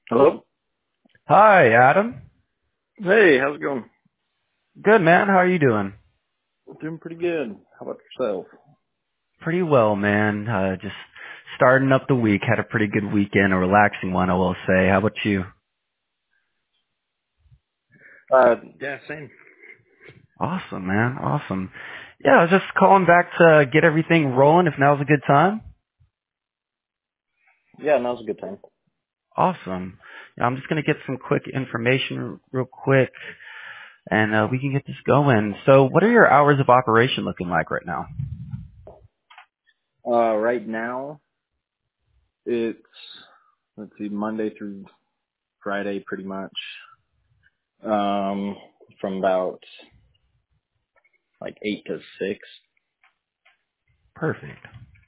Hello? Hi, Adam. Hey, how's it going? Good, man. How are you doing? Doing pretty good. How about yourself? Pretty well, man. Just starting up the week. Had a pretty good weekend, a relaxing one, I will say. How about you? Yeah, same. Awesome, man. Awesome. Yeah, I was just calling back to get everything rolling if now's a good time. Yeah, now's a good time. Awesome. Yeah, I'm just going to get some quick information real quick, and we can get this going. So what are your hours of operation looking like right now? Right now, it's, let's see, Monday through Friday pretty much. Um, from about like 8 to 6. Perfect.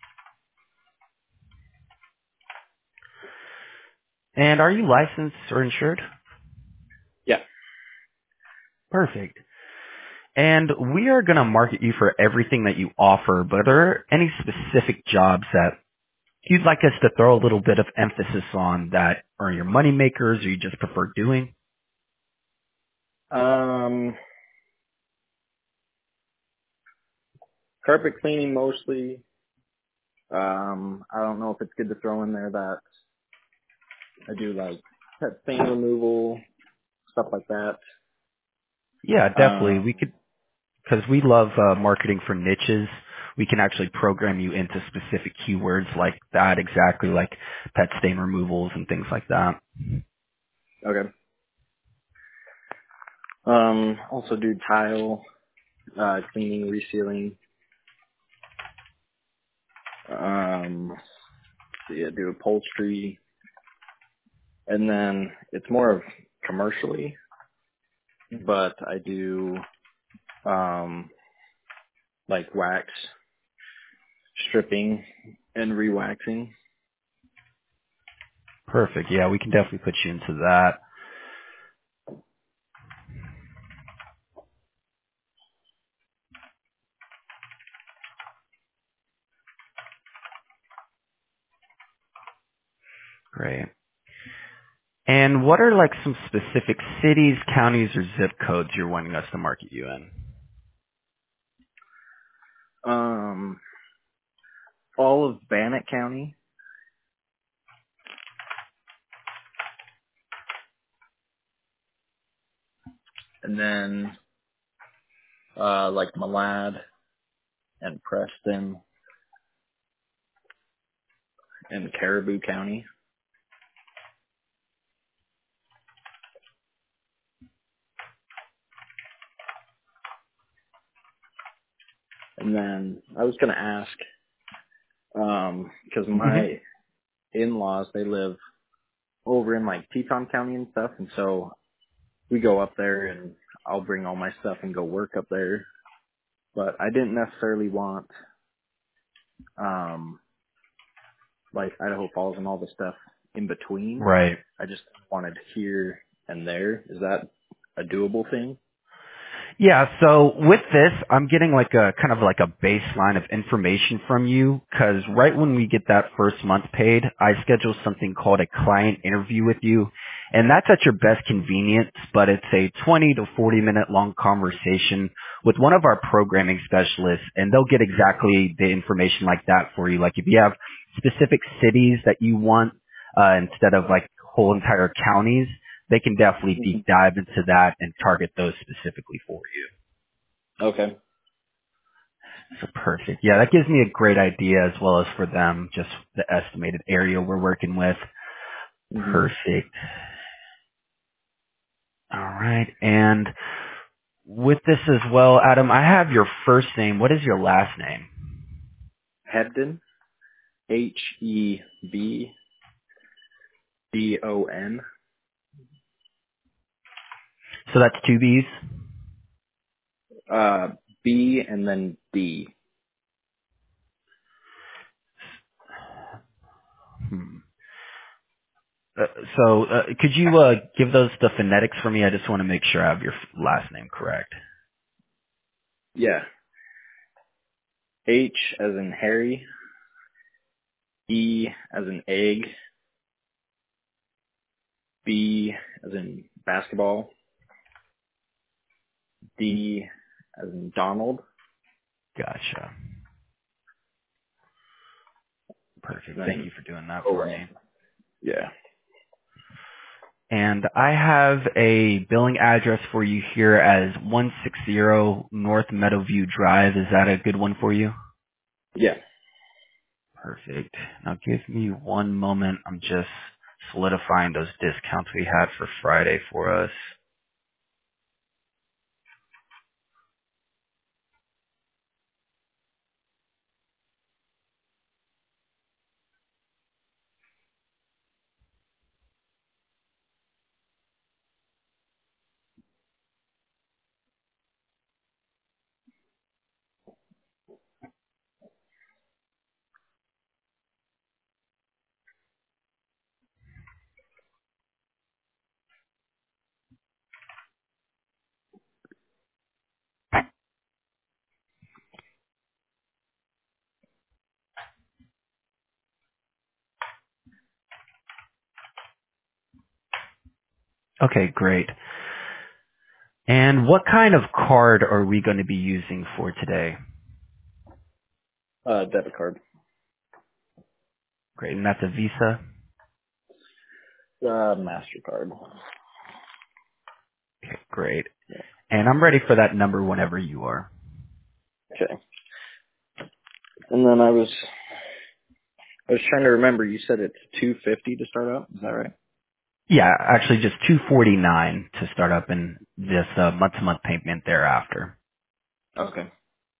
And are you licensed or insured? Yeah. Perfect. And we are going to market you for everything that you offer, but are there any specific jobs that you'd like us to throw a little bit of emphasis on that are your money makers or you just prefer doing? Um, Carpet cleaning mostly. I don't know if it's good to throw in there that I do like pet stain removal, stuff like that. Yeah, definitely. We Um, could, because we love marketing for niches. We can actually program you into specific keywords like that, exactly like pet stain removals and things like that. okay. Also do tile, cleaning, resealing. So yeah, do upholstery, and then it's more of commercially, but I do um like wax stripping and re-waxing. Perfect. Yeah, we can definitely put you into that. Great. And what are like some specific cities, counties, or zip codes you're wanting us to market you in? Um, all of Bannock County, and then like Malad and Preston and Caribou County, and then I was gonna ask because hmm my in-laws they live over in like Teton County and stuff, and so we go up there and I'll bring all my stuff and go work up there. But I didn't necessarily want um like Idaho Falls and all the stuff in between. Right. I just wanted here and there. Is that a doable thing? Yeah, so with this, I'm getting like a kind of like a baseline of information from you because right when we get that first month paid, I schedule something called a client interview with you. And that's at your best convenience, but it's a 20 to 40 minute long conversation with one of our programming specialists and they'll get exactly the information like that for you. Like if you have specific cities that you want, instead of like whole entire counties, they can definitely Hmm. deep dive into that and target those specifically for you. Okay. So perfect. Yeah, that gives me a great idea as well as for them, just the estimated area we're working with. Hmm. Perfect. All right. And with this as well, Adam, I have your first name. What is your last name? Hebden, Hebdon, So that's two B's. uh, B and then D. Hmm. Uh, could you give those the phonetics for me? I just want to make sure I have your last name correct. Yeah. H as in Harry, E as in egg, B as in basketball, D as in Donald, Gotcha. and Perfect. Thank then you for doing that for ON. me. Yeah. And I have a billing address for you here as 160 North Meadowview Drive. Is that a good one for you? Yeah. Perfect. Now give me one moment. I'm just solidifying those discounts we had for Friday for us. Okay, great. And what kind of card are we going to be using for today? Debit card. Great. And that's a Visa? MasterCard. Okay, great. And I'm ready for that number whenever you are. Okay. And then I was trying to remember. You said it's $250 to start out. Is that right? Yeah, actually just $249 to start up and this month-to-month payment thereafter. Okay.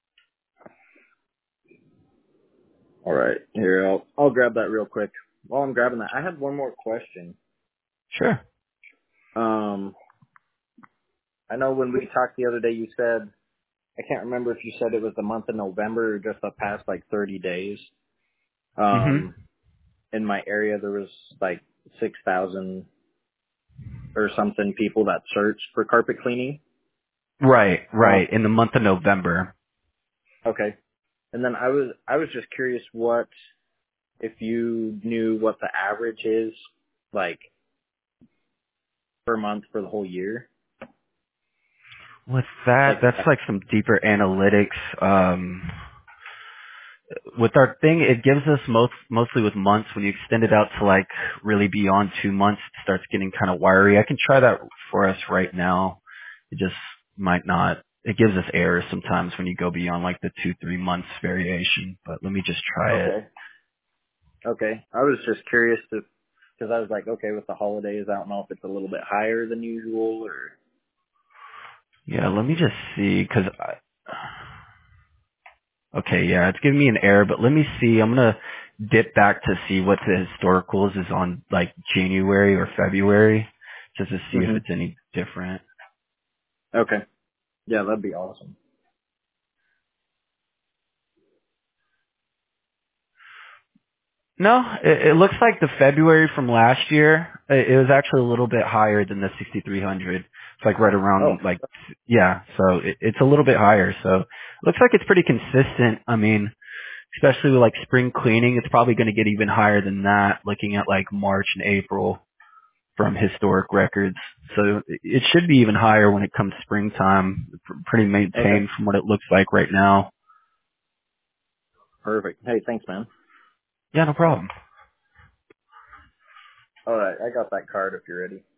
All right. Here, I'll grab that real quick. While I'm grabbing that, I have one more question. Sure. Um, I know when we talked the other day, you said I can't remember if you said it was the month of November or just the past like 30 days. hmm In my area, there was like 6,000 or something people that searched for carpet cleaning. Right, Uh, right. In the month of November. okay. And then I was just curious what if you knew what the average is like per month for the whole year. With that, Like, that's like some deeper analytics. With our thing, it gives us mostly with months. When you extend it out to like really beyond 2 months, it starts getting kind of wiry. I can try that for us right now. It just might not. It gives us errors sometimes when you go beyond like the 2-3 months variation. But let me just try it. okay. Okay. I was just curious because I was like, okay, with the holidays, I don't know if it's a little bit higher than usual or. Yeah, let me just see because okay, yeah, it's giving me an error, but let me see. I'm gonna dip back to see what the historicals is on like January or February, just to see if hmm it's any different. Okay. Yeah, that'd be awesome. No, it looks like the February from last year, it was actually a little bit higher than the 6,300. It's like right Oh, around like, yeah, so it's a little bit higher. So it looks like it's pretty consistent. I mean, especially with like spring cleaning, it's probably going to get even higher than that looking at like March and April from historic records. So it should be even higher when it comes springtime. Pretty okay. maintained from what it looks like right now. Perfect. Hey, thanks, man. Yeah, no problem. All right. I got that card if you're ready.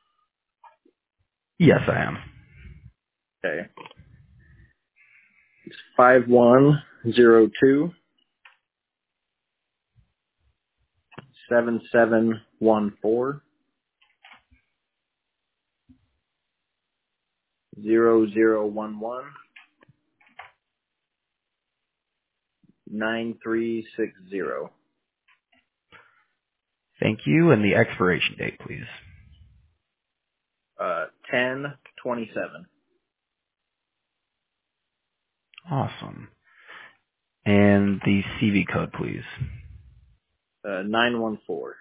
Yes, I am. Okay. It's 5104-7714-0011-9360. Thank you. And the expiration date, please. 1027. Awesome. And the CV code, please. 914.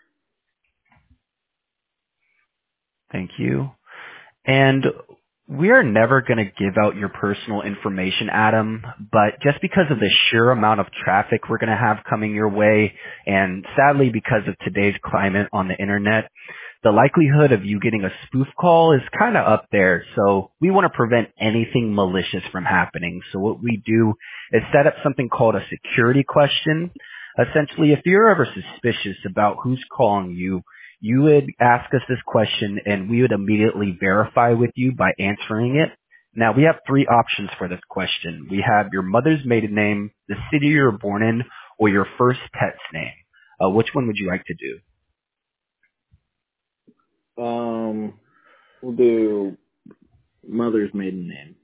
Thank you. And we are never going to give out your personal information, Adam, but just because of the sheer amount of traffic we're going to have coming your way, and sadly because of today's climate on the internet, the likelihood of you getting a spoof call is kind of up there. So we want to prevent anything malicious from happening. So what we do is set up something called a security question. Essentially, if you're ever suspicious about who's calling you, you would ask us this question and we would immediately verify with you by answering it. Now, we have three options for this question. We have your mother's maiden name, the city you were born in, or your first pet's name. Which one would you like to do? We'll do mother's maiden name.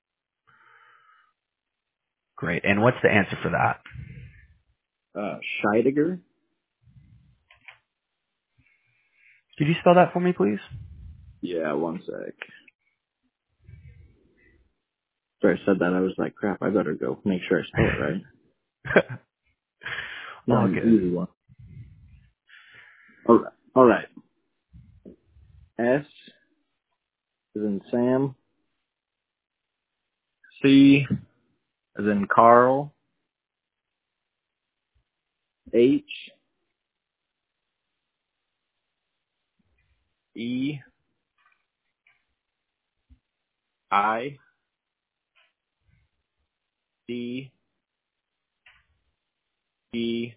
Great. And what's the answer for that? Scheidegger. Could you spell that for me, please? Yeah, one sec. After I said that, I was like, crap, I better go make sure I spell it right. Not All an good. easy one. All right. S is in Sam. C is in Carl. H. E. I. D. E.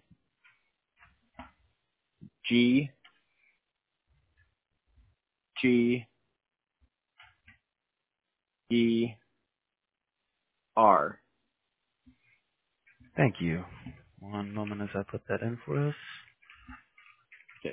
G. G. E. R. Thank you. One moment as I put that in for us. Okay.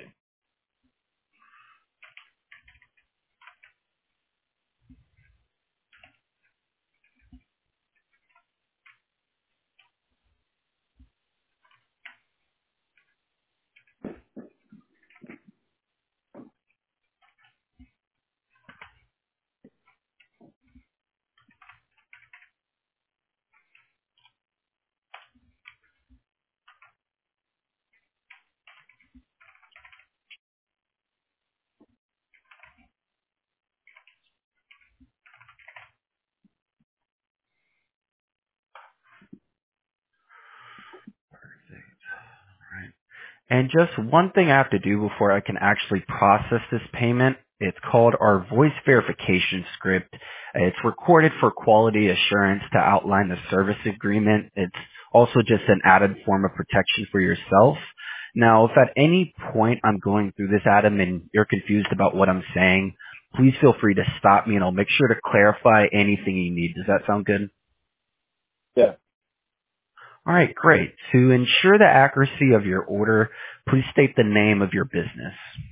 Right. And just one thing I have to do before I can actually process this payment. It's called our voice verification script. It's recorded for quality assurance to outline the service agreement. It's also just an added form of protection for yourself. Now, if at any point I'm going through this, Adam, and you're confused about what I'm saying, please feel free to stop me and I'll make sure to clarify anything you need. Does that sound good? Yeah. All right, great. To ensure the accuracy of your order, please state the name of your business.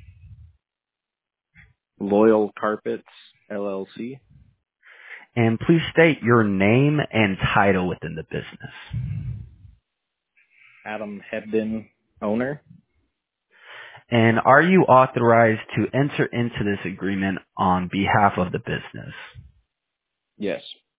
Loyal Carpets, LLC. And please state your name and title within the business. Adam Hebden, owner. And are you authorized to enter into this agreement on behalf of the business? Yes.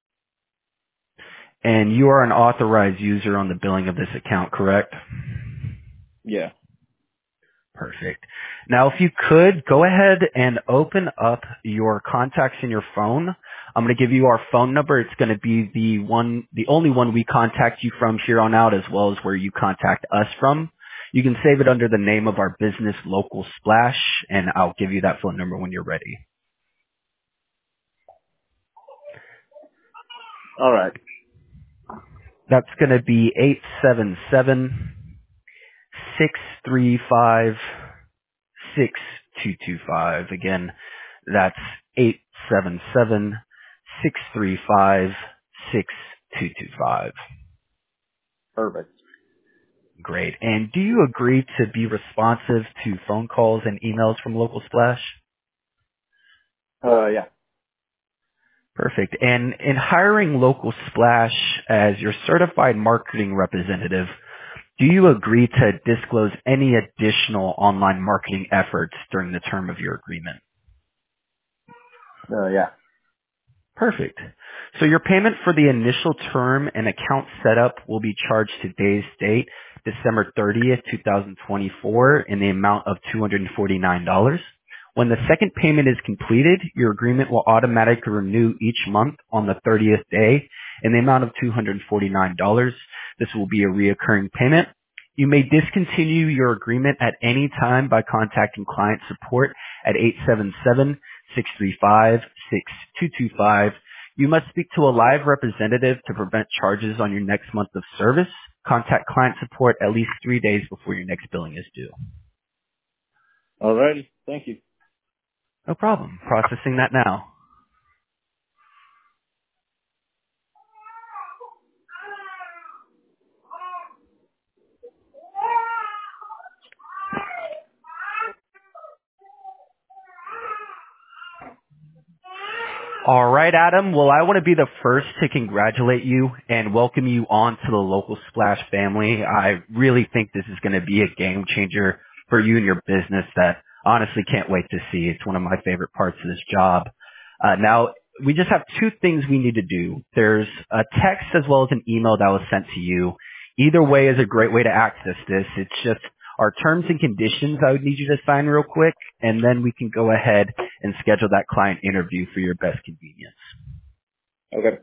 And you are an authorized user on the billing of this account, correct? Yeah. Perfect. Now, if you could, go ahead and open up your contacts in your phone. I'm going to give you our phone number. It's going to be the only one we contact you from here on out, as well as where you contact us from. You can save it under the name of our business, Local Splash, and I'll give you that phone number when you're ready. All right. That's going to be 877-635-6225. Again, that's 877-635-6225. Perfect. Great. And do you agree to be responsive to phone calls and emails from Local Splash? Yeah. Perfect. And in hiring Local Splash as your certified marketing representative, do you agree to disclose any additional online marketing efforts during the term of your agreement? Yeah. Perfect. So your payment for the initial term and account setup will be charged today's date, December 30th, 2024, in the amount of $249. When the second payment is completed, your agreement will automatically renew each month on the 30th day in the amount of $249. This will be a reoccurring payment. You may discontinue your agreement at any time by contacting client support at 877-635-6225. You must speak to a live representative to prevent charges on your next month of service. Contact client support at least 3 days before your next billing is due. Alrighty. Thank you. No problem. Processing that now. All right, Adam. Well, I want to be the first to congratulate you and welcome you on to the local Splash family. I really think this is going to be a game changer for you and your business that honestly can't wait to see. It's one of my favorite parts of this job. Now, we just have two things we need to do. There's a text as well as an email that was sent to you. Either way is a great way to access this. It's just our terms and conditions I would need you to sign real quick, and then we can go ahead and schedule that client interview for your best convenience. Okay.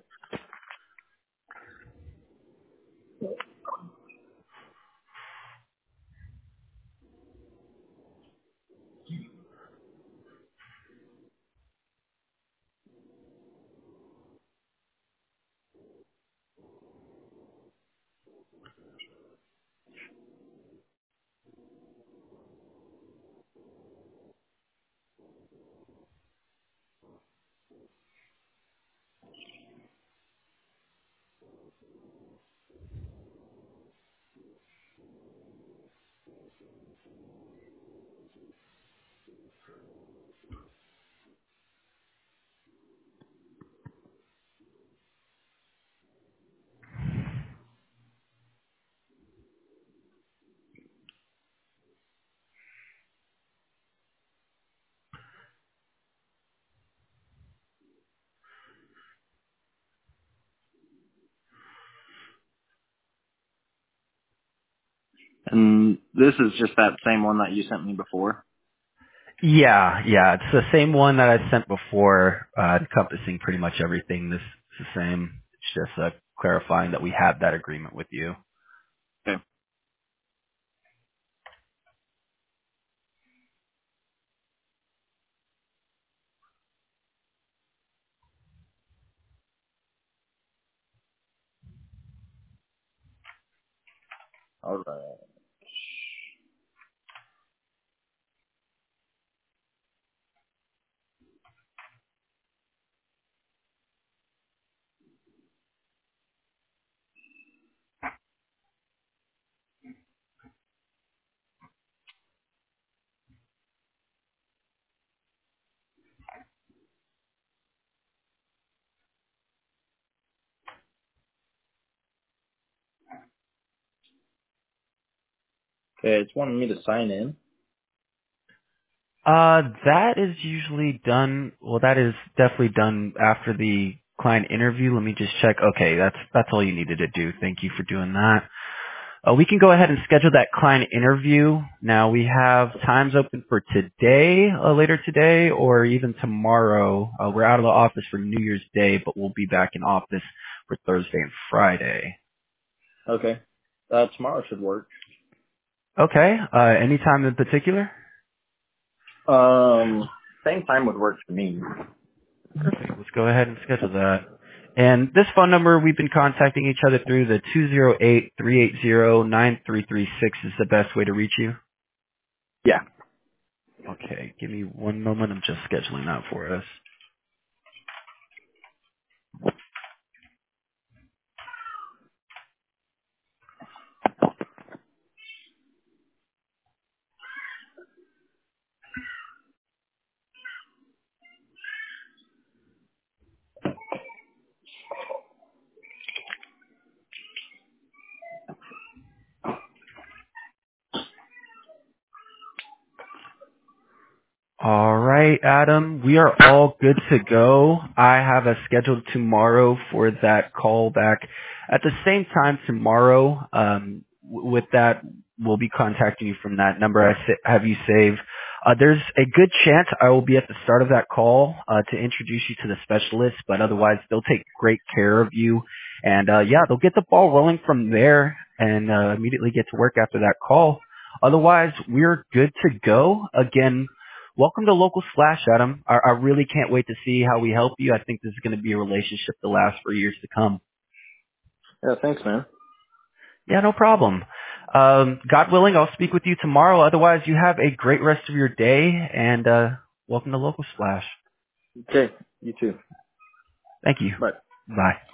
And this is just that same one that you sent me before. Yeah, it's the same one that I sent before, encompassing pretty much everything. This is the same. It's just clarifying that we have that agreement with you. Okay. Alright. Okay, it's wanting me to sign in. That is usually done. Well, that is definitely done after the client interview. Let me just check. Okay, that's all you needed to do. Thank you for doing that. We can go ahead and schedule that client interview. Now we have times open for today, later today, or even tomorrow. We're out of the office for New Year's Day, but we'll be back in office for Thursday and Friday. Okay. Tomorrow should work. Okay. Any time in particular? Same time would work for me. Perfect. Let's go ahead and schedule that. And this phone number we've been contacting each other through, the 208-380-9336, is the best way to reach you? Yeah. Okay. Give me one moment. I'm just scheduling that for us. All right, Adam, we are all good to go. I have a scheduled tomorrow for that call back at the same time tomorrow. With that, we'll be contacting you from that number have you saved. There's a good chance I will be at the start of that call to introduce you to the specialist, but otherwise they'll take great care of you. And yeah, they'll get the ball rolling from there. and immediately get to work after that call. Otherwise, we're good to go. Again, welcome to Local Slash, Adam. I really can't wait to see how we help you. I think this is going to be a relationship that lasts for years to come. Yeah, thanks, man. Yeah, no problem. God willing, I'll speak with you tomorrow. Otherwise, you have a great rest of your day, and welcome to Local Splash. Okay, you too. Thank you. Bye. Bye.